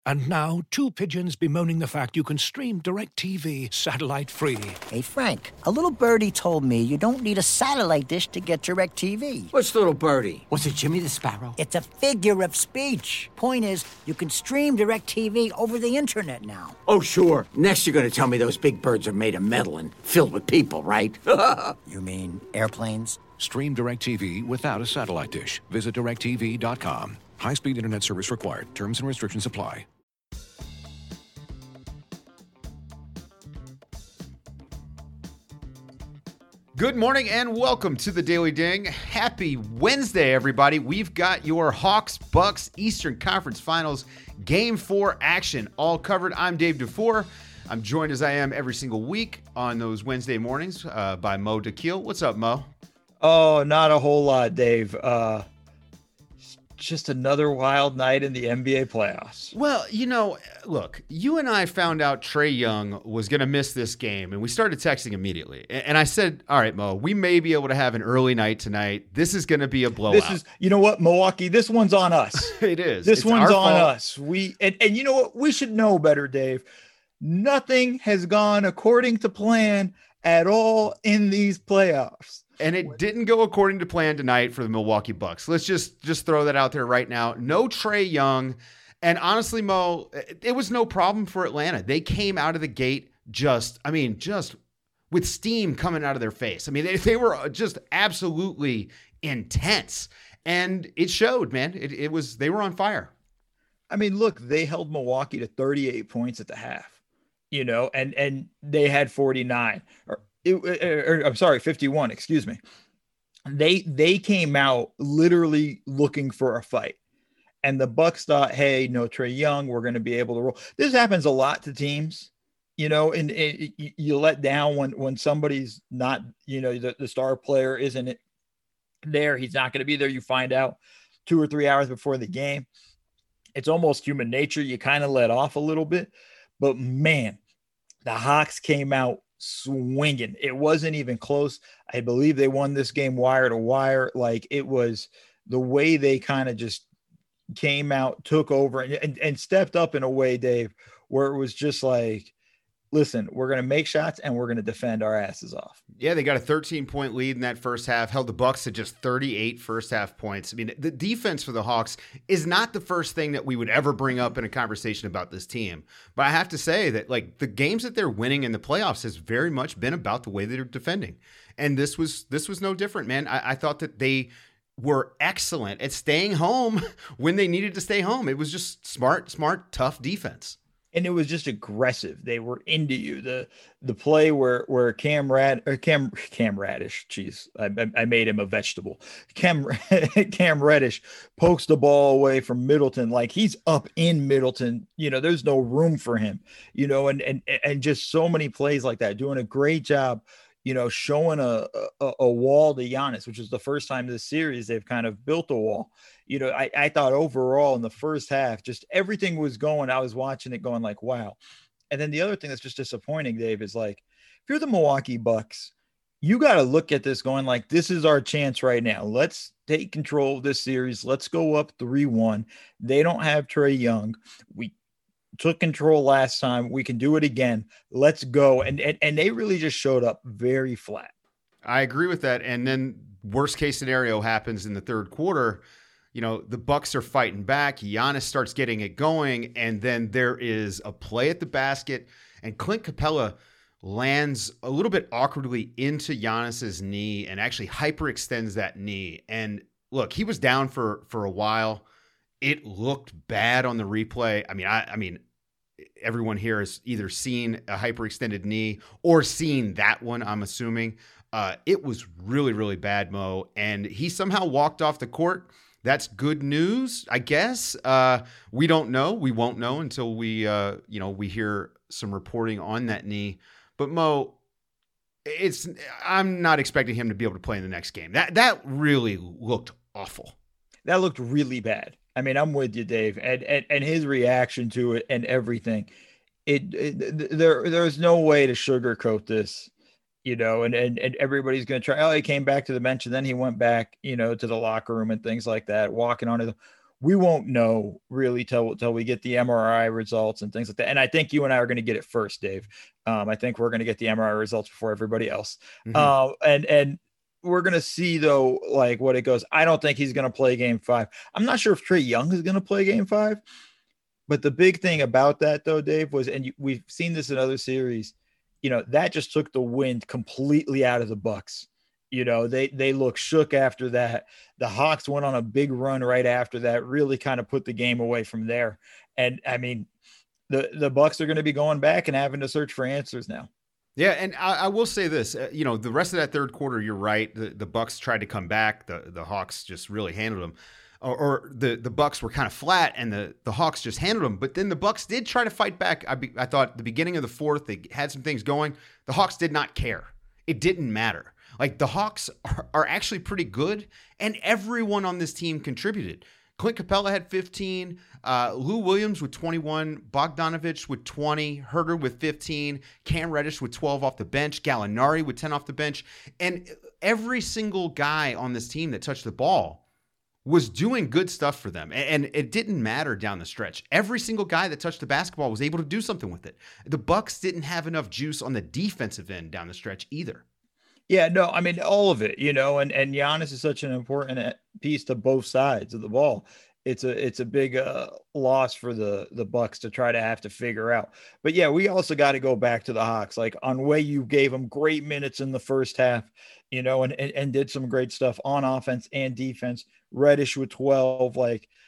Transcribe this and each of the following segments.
And now, two pigeons bemoaning the fact you can stream DirecTV satellite-free. Hey, Frank, a little birdie told me you don't need a satellite dish to get DirecTV. What's little birdie? Was it Jimmy the Sparrow? It's a figure of speech. Point is, you can stream DirecTV over the internet now. Oh, sure. Next you're going to tell me those big birds are made of metal and filled with people, right? You mean airplanes? Stream DirecTV without a satellite dish. Visit DirecTV.com. High-speed internet service required. Terms and restrictions apply. Good morning and welcome to the Daily Ding. Happy Wednesday, everybody. We've got your Hawks-Bucks Eastern Conference Finals Game 4 action all covered. I'm Dave Dufour. I'm joined as I am every single week on those Wednesday mornings by Mo Dakhil. What's up, Mo? Oh, not a whole lot, Dave. Just another wild night in the NBA playoffs. Well, you know, look, you and I found out Trae Young was going to miss this game, and we started texting immediately. And I said, all right, Mo, we may be able to have an early night tonight. This is going to be a blowout. This is, you know what, Milwaukee, this one's on us. It is. This one's on fault. us. And you know what? We should know better, Dave. Nothing has gone according to plan at all in these playoffs. And it didn't go according to plan tonight for the Milwaukee Bucks. Let's just throw that out there right now. No Trae Young. And honestly, Mo, it was no problem for Atlanta. They came out of the gate just with steam coming out of their face. I mean, they were just absolutely intense. And it showed, man. They were on fire. I mean, look, they held Milwaukee to 38 points at the half, you know, and they had 49 I'm sorry, 51, excuse me. They came out literally looking for a fight. And the Bucks thought, hey, no Trae Young, we're going to be able to roll. This happens a lot to teams, you know, and you let down when somebody's not, you know, the star player isn't there. He's not going to be there. You find out 2 or 3 hours before the game. It's almost human nature. You kind of let off a little bit. But, man, the Hawks came out swinging. It wasn't even close. I believe they won this game wire to wire. Like, it was the way they kind of just came out, took over and stepped up in a way, Dave, where it was just like, listen, we're going to make shots and we're going to defend our asses off. Yeah, they got a 13-point lead in that first half, held the Bucks to just 38 first half points. I mean, the defense for the Hawks is not the first thing that we would ever bring up in a conversation about this team. But I have to say that, like, the games that they're winning in the playoffs has very much been about the way they're defending. And this was no different, man. I thought that they were excellent at staying home when they needed to stay home. It was just smart, tough defense. And it was just aggressive. They were into you. The play where Cam Reddish, geez, I made him a vegetable. Cam Reddish pokes the ball away from Middleton, like he's up in Middleton. You know, there's no room for him. You know, and just so many plays like that. Doing a great job. You know, showing a wall to Giannis, which is the first time this series they've kind of built a wall. You know, I thought overall in the first half, just everything was going. I was watching it going like, wow. And then the other thing that's just disappointing, Dave, is like, if you're the Milwaukee Bucks, you got to look at this going like, this is our chance right now. Let's take control of this series. Let's go up 3-1. They don't have Trae Young. We took control last time. We can do it again. Let's go. And they really just showed up very flat. I agree with that. And then worst case scenario happens in the third quarter. You know, the Bucks are fighting back. Giannis starts getting it going. And then there is a play at the basket. And Clint Capella lands a little bit awkwardly into Giannis's knee and actually hyperextends that knee. And look, he was down for a while. It looked bad on the replay. I mean, everyone here has either seen a hyperextended knee or seen that one, I'm assuming. It was really, really bad, Mo. And he somehow walked off the court. That's good news, I guess. We don't know. We won't know until we hear some reporting on that knee. But Mo, I'm not expecting him to be able to play in the next game. That really looked awful. That looked really bad. I mean, I'm with you, Dave, and his reaction to it and everything. There's no way to sugarcoat this, you know, and everybody's going to try. Oh, he came back to the bench and then he went back, you know, to the locker room and things like that, walking onto the we won't know really till we get the MRI results and things like that. And I think you and I are going to get it first, Dave. I think we're going to get the MRI results before everybody else. And we're going to see though, like what it goes. I don't think he's going to play game 5. I'm not sure if Trae Young is going to play game 5, but the big thing about that though, Dave, was, and we've seen this in other series, that just took the wind completely out of the Bucks. They look shook after that. The Hawks went on a big run right after that, really kind of put the game away from there. And I mean, the Bucks are going to be going back and having to search for answers now. Yeah, and I will say this, the rest of that third quarter, you're right. The Bucks tried to come back. The Hawks just really handled them. Or the Bucks were kind of flat, and the Hawks just handled them. But then the Bucks did try to fight back. I thought at the beginning of the fourth, they had some things going. The Hawks did not care. It didn't matter. Like, the Hawks are actually pretty good, and everyone on this team contributed. Clint Capella had 15, Lou Williams with 21, Bogdanovich with 20, Herter with 15, Cam Reddish with 12 off the bench, Gallinari with 10 off the bench. And every single guy on this team that touched the ball was doing good stuff for them. And it didn't matter down the stretch. Every single guy that touched the basketball was able to do something with it. The Bucks didn't have enough juice on the defensive end down the stretch either. Yeah, no, I mean, all of it, and Giannis is such an important piece to both sides of the ball. It's a big loss for the Bucks to try to have to figure out. But yeah, we also got to go back to the Hawks. Like, Onwenu, you gave them great minutes in the first half, and did some great stuff on offense and defense. Reddish with 12,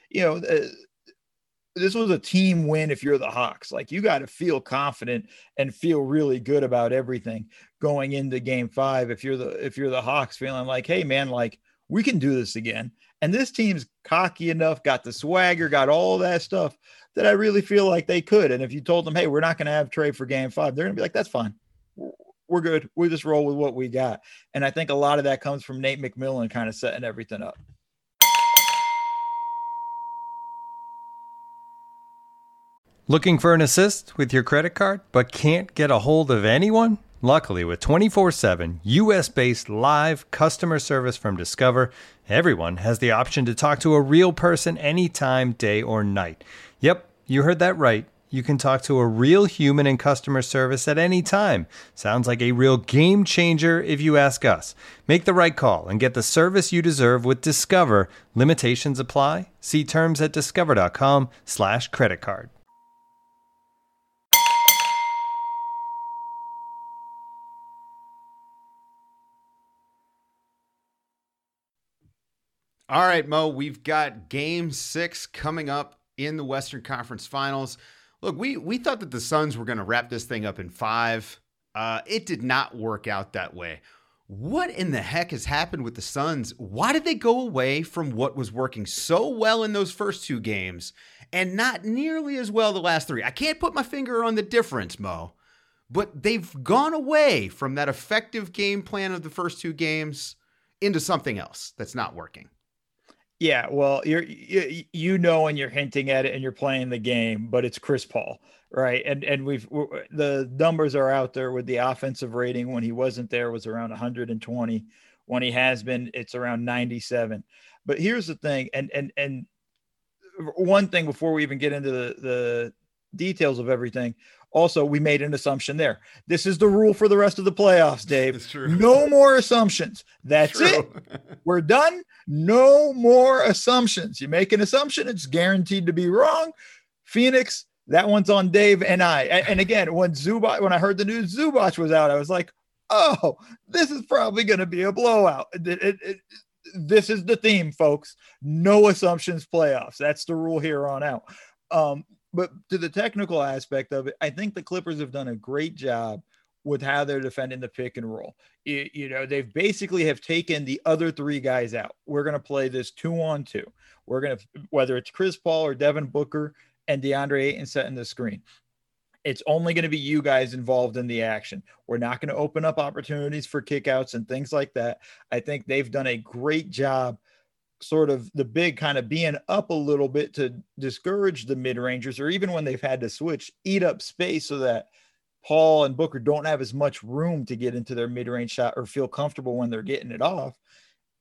this was a team win. If you're the Hawks, like, you got to feel confident and feel really good about everything going into game 5. If you're the Hawks, feeling like, hey man, like, we can do this again. And this team's cocky enough, got the swagger, got all that stuff, that I really feel like they could. And if you told them, hey, we're not going to have Trae for game 5, they're going to be like, that's fine. We're good. We just roll with what we got. And I think a lot of that comes from Nate McMillan kind of setting everything up. Looking for an assist with your credit card, but can't get a hold of anyone? Luckily, with 24/7 U.S.-based live customer service from Discover, everyone has the option to talk to a real person anytime, day or night. Yep, you heard that right. You can talk to a real human in customer service at any time. Sounds like a real game changer if you ask us. Make the right call and get the service you deserve with Discover. Limitations apply. See terms at discover.com/creditcard. All right, Mo, we've got game 6 coming up in the Western Conference Finals. Look, we thought that the Suns were going to wrap this thing up in 5. It did not work out that way. What in the heck has happened with the Suns? Why did they go away from what was working so well in those first 2 games and not nearly as well the last 3? I can't put my finger on the difference, Mo, but they've gone away from that effective game plan of the first 2 games into something else that's not working. Yeah, well, and you're hinting at it and you're playing the game, but it's Chris Paul, right? And the numbers are out there with the offensive rating when he wasn't there was around 120. When he has been, it's around 97. But here's the thing, and one thing before we even get into the details of everything. Also, we made an assumption there. This is the rule for the rest of the playoffs, Dave. That's true. No more assumptions. That's it. We're done. No more assumptions. You make an assumption, it's guaranteed to be wrong. Phoenix, that one's on Dave and I. And again, when I heard the news Zubac was out, I was like, oh, this is probably going to be a blowout. This is the theme, folks. No assumptions playoffs. That's the rule here on out. But to the technical aspect of it, I think the Clippers have done a great job with how they're defending the pick and roll. They've basically have taken the other 3 guys out. We're going to play this 2-on-2. We're going to, whether it's Chris Paul or Devin Booker and DeAndre Ayton setting the screen, it's only going to be you guys involved in the action. We're not going to open up opportunities for kickouts and things like that. I think they've done a great job sort of the big kind of being up a little bit to discourage the mid-rangers, or even when they've had to switch, eat up space so that Paul and Booker don't have as much room to get into their mid-range shot or feel comfortable when they're getting it off.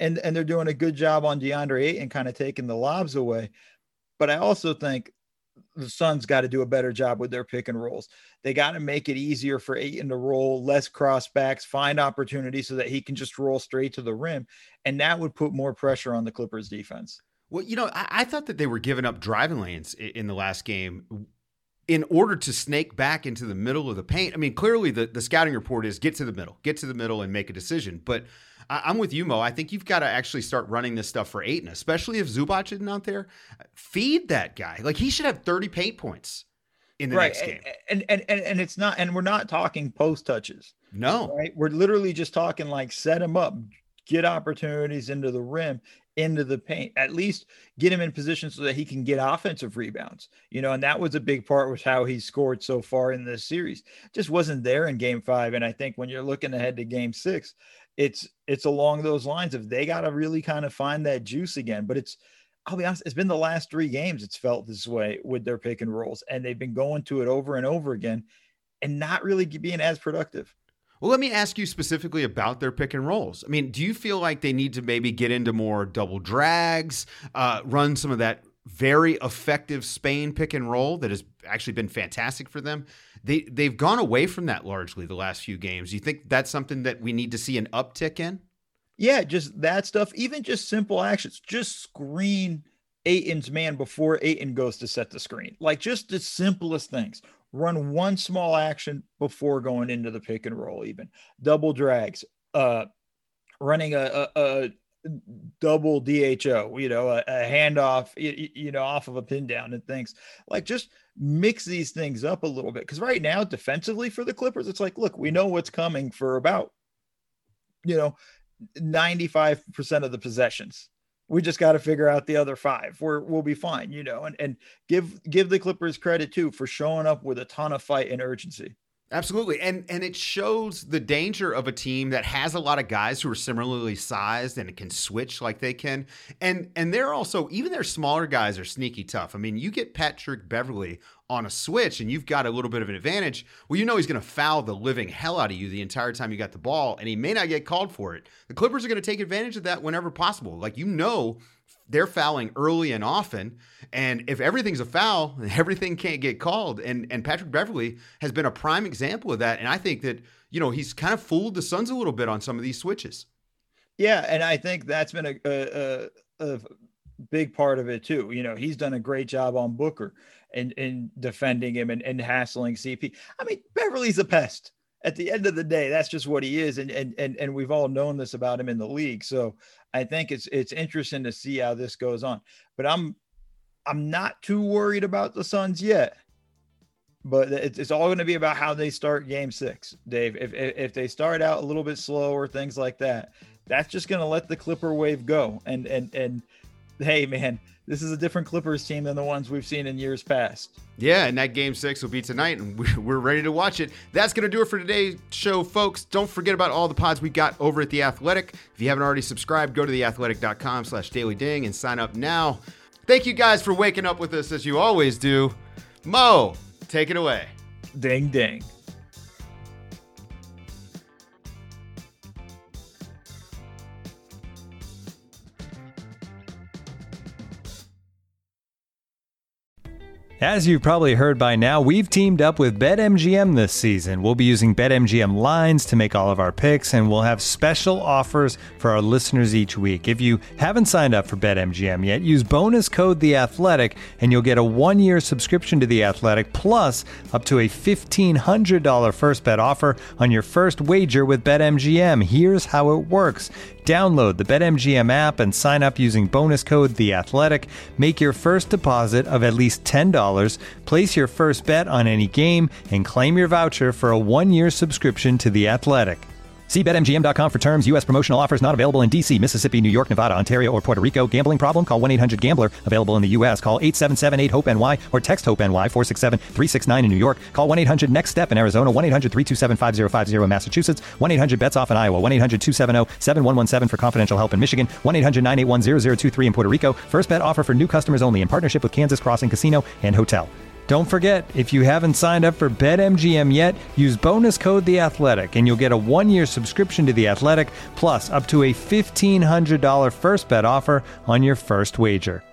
and they're doing a good job on DeAndre Ayton kind of taking the lobs away. But I also think the Suns got to do a better job with their pick and rolls. They got to make it easier for Ayton to roll, less crossbacks, find opportunities so that he can just roll straight to the rim. And that would put more pressure on the Clippers defense. Well, I thought that they were giving up driving lanes in the last game in order to snake back into the middle of the paint. I mean, clearly the scouting report is get to the middle and make a decision. But I'm with you, Mo. I think you've got to actually start running this stuff for Ayton, especially if Zubac isn't out there. Feed that guy. Like, he should have 30 paint points in the next game. And it's not, and we're not talking post touches. No. Right? We're literally just talking like set him up, get opportunities into the rim, into the paint, at least get him in position so that he can get offensive rebounds, and that was a big part with how he scored so far in this series. Just wasn't there in game 5. And I think when you're looking ahead to game 6, it's along those lines of they got to really kind of find that juice again. But I'll be honest, it's been the last 3 games it's felt this way with their pick and rolls, and they've been going to it over and over again and not really being as productive. Well, let me ask you specifically about their pick and rolls. I mean, do you feel like they need to maybe get into more double drags, run some of that very effective Spain pick and roll that has actually been fantastic for them? They've gone away from that largely the last few games. Do you think that's something that we need to see an uptick in? Yeah, just that stuff, even just simple actions, just screen Ayton's man before Ayton goes to set the screen. Like, just the simplest things. Run one small action before going into the pick and roll, even double drags, running a double DHO, a handoff, off of a pin down and things. Like, just mix these things up a little bit. Because right now, defensively for the Clippers, it's like, look, we know what's coming for about, 95% of the possessions. We just got to figure out the other 5. We'll be fine, and give the Clippers credit too for showing up with a ton of fight and urgency. Absolutely. And it shows the danger of a team that has a lot of guys who are similarly sized and can switch like they can. And they're also, even their smaller guys are sneaky tough. I mean, you get Patrick Beverley on a switch and you've got a little bit of an advantage. Well, he's going to foul the living hell out of you the entire time you got the ball, and he may not get called for it. The Clippers are going to take advantage of that whenever possible. Like, they're fouling early and often, and if everything's a foul, everything can't get called. And Patrick Beverley has been a prime example of that. And I think that, he's kind of fooled the Suns a little bit on some of these switches. Yeah, and I think that's been a big part of it too. He's done a great job on Booker and defending him and hassling CP. I mean, Beverly's a pest. At the end of the day, that's just what he is. And we've all known this about him in the league. So I think it's interesting to see how this goes on. But I'm not too worried about the Suns yet. But it's all going to be about how they start game 6, Dave. If they start out a little bit slower, things like that, that's just going to let the Clipper wave go. And hey, man, this is a different Clippers team than the ones we've seen in years past. Yeah, and that game 6 will be tonight, and we're ready to watch it. That's going to do it for today's show, folks. Don't forget about all the pods we got over at The Athletic. If you haven't already subscribed, go to theathletic.com/dailyding and sign up now. Thank you guys for waking up with us as you always do. Mo, take it away. Ding, ding. As you've probably heard by now, we've teamed up with BetMGM this season. We'll be using BetMGM lines to make all of our picks, and we'll have special offers for our listeners each week. If you haven't signed up for BetMGM yet, use bonus code THEATHLETIC, and you'll get a 1-year subscription to The Athletic, plus up to a $1,500 first bet offer on your first wager with BetMGM. Here's how it works. Download the BetMGM app and sign up using bonus code THEATHLETIC. Make your first deposit of at least $10. Place your first bet on any game and claim your voucher for a 1-year subscription to The Athletic. See BetMGM.com for terms. U.S. promotional offers not available in D.C., Mississippi, New York, Nevada, Ontario, or Puerto Rico. Gambling problem? Call 1-800-GAMBLER. Available in the U.S. Call 877-8-HOPE-NY or text HOPE-NY 467-369 in New York. Call 1-800-NEXT-STEP in Arizona. 1-800-327-5050 in Massachusetts. 1-800-BETS-OFF in Iowa. 1-800-270-7117 for confidential help in Michigan. 1-800-981-0023 in Puerto Rico. First bet offer for new customers only in partnership with Kansas Crossing Casino and Hotel. Don't forget, if you haven't signed up for BetMGM yet, use bonus code The Athletic, and you'll get a 1-year subscription to The Athletic, plus up to a $1,500 first bet offer on your first wager.